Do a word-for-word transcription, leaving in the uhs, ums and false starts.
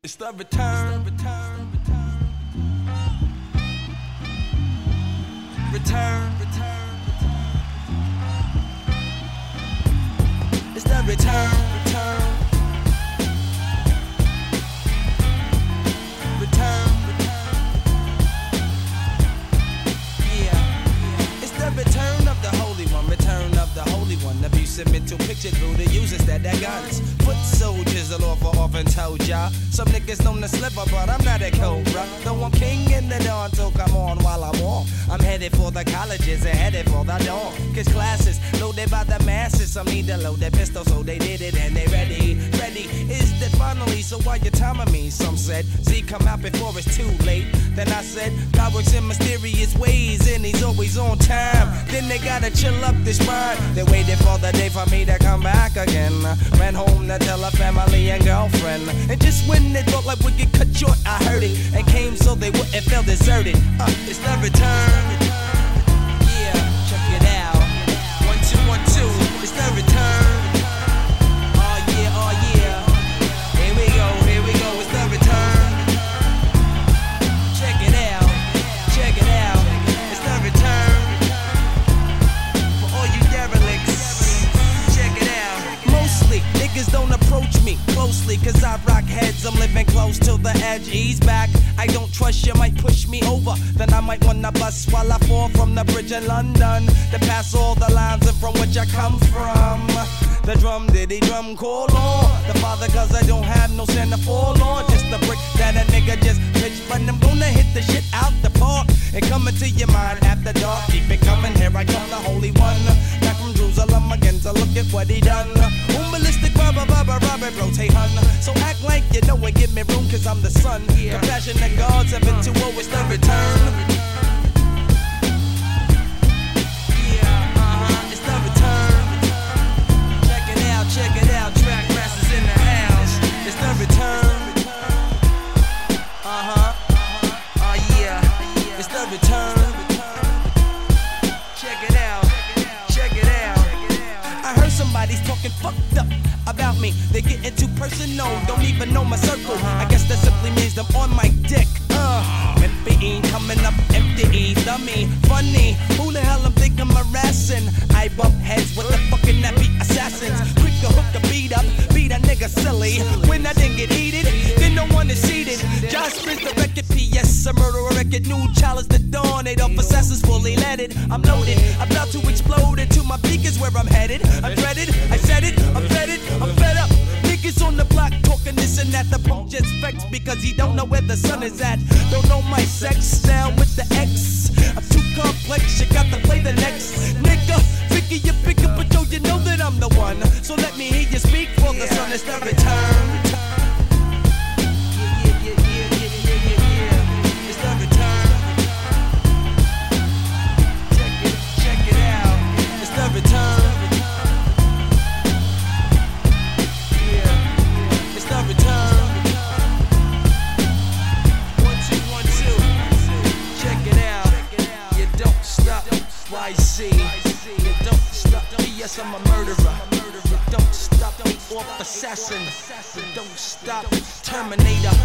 It's the return, return, return, return, return, it's the return, return, return, yeah, it's the return of the Holy One, return of the Holy One. Abusive mental picture through the users that their guns. Foot soldiers all over, often told ya. Some niggas known to sliver, but I'm not a cobra. Though I'm king in the dawn, so come on while I'm on. I'm headed for the colleges and headed for the dawn. Cause classes loaded by the masses. Some need to load their pistol, so they did it and they ready. Ready is that finally, so why you timing me? Some said, see, come out before it's too late. Then I said, God works in mysterious ways and he's always on time. Then they gotta chill up this mind. They waited for the day for me to come back again. Ran home to tell her family and girlfriend. And just when they thought like we could cut short, I heard it and came so they wouldn't feel deserted. Uh, it's the return. Yeah, check it out. One, two, one, two. It's the return. Oh yeah, oh yeah. Here we go, here we go. It's the return. Check it out, check it out. It's the return. For all you derelicts, check it out. Mostly niggas don't approach me closely, cause I rock heads, I'm living close to the edge. Ease back, I don't trust you, might push me over. Then I might wanna bust while I fall from the bridge in London. To pass all the lines and from which I come from. The drum diddy drum call on the father, cause I don't have no sin to fall on. Just a brick that a nigga just pitched, but I'm gonna hit the shit out the park and come into your mind after dark. Keep it coming, here I come, the Holy One. Back from Jerusalem again to look at what he done. Holistic rubber, rubber, rubber, rotate hun. So act like you know and give me room, cause I'm the son. Yeah. Compassionate God, seven two oh, it's the return. Yeah, uh-huh, it's the return. Check it out, check it out, track masters in the house. It's the return. Uh-huh, uh, yeah, it's the return. Check it out, check it out. I heard somebody's talking fucked up about me. They getting too personal, don't even know my circle. I guess that simply means I'm on my dick. Uh, empty coming up empty, dummy, funny. Who the hell I'm think I'm harassing? I bump heads with the fucking nappy assassins. Quick to hook the beat up, beat a nigga silly. When I didn't get heated, then no one is seated. Just spins the record, P S a murderer record. New challenge the dawn, eight off assassins fully landed. I'm loaded, about to explode into my peak is where I'm headed. I'm dreaded, I said it, I'm fed it, I'm fed up. Niggas on the block talking this and that. The punk just vexed because he don't know where the sun is at. Don't know my sex, down with the X. I'm too complex, you got to play the next. Nigga, figure you pick up, but yo, you know that I'm the one. So let me hear you speak for the sun is the return. Yeah, yeah, yeah, yeah, yeah, yeah, yeah. It's the return. Check it, check it out. It's the return. Return. One, two, one, two. Check it out. You don't stop. Y C. You don't stop. Yes, I'm a murderer. You don't stop. Off assassin. You don't stop. Terminator.